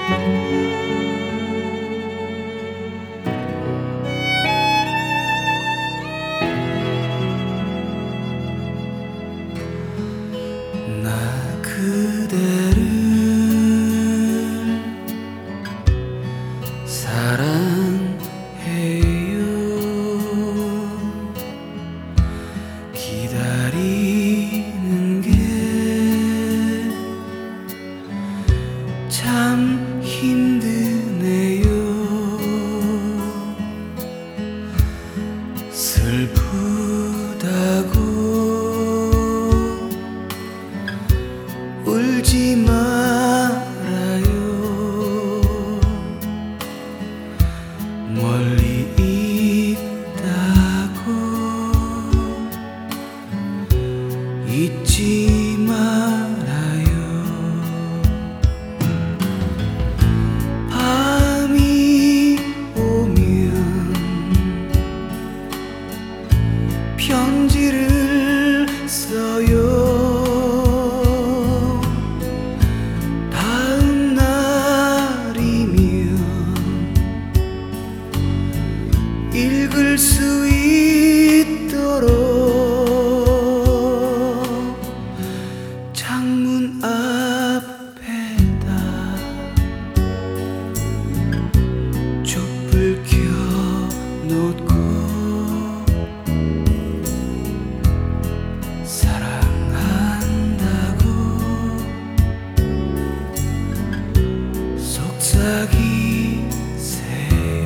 나 그대를 사랑해요. 기다리는 게 참 힘드네요. 슬프다고 울지 말아요. 멀리 있다고 잊지 말아요. 밤이 오면 편지를 써요. 읽을 수 있도록 창문 앞에다 촛불 켜놓고 사랑한다고 속삭이세요.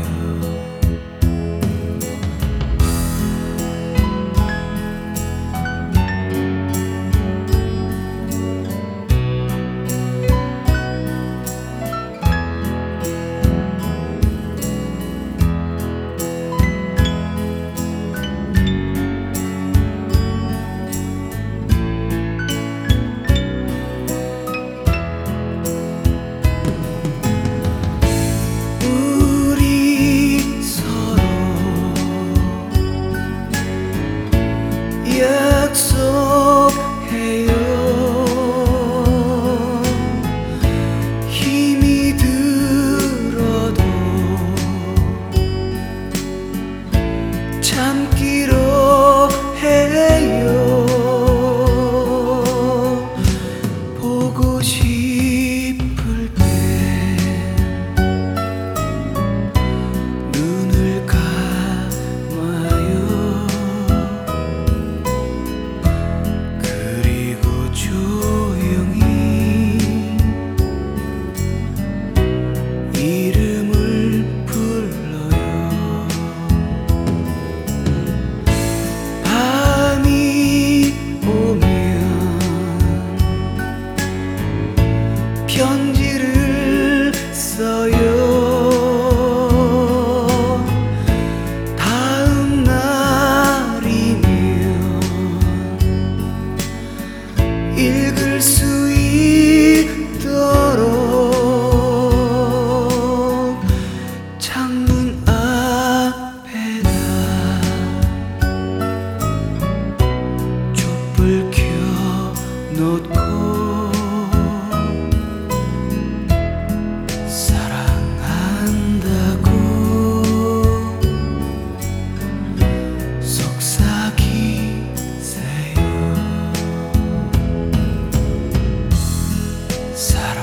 약속해요. 힘이 들어도 참기로 해요. 보고 싶을 때 눈을 감아요. 조용히 이름을 불러요. 밤이 오면 편지를 써요. 다음 날이면 읽을 수 있도록 창문 앞에다 촛불 켜놓고 사랑한다고 속삭이세요. 사랑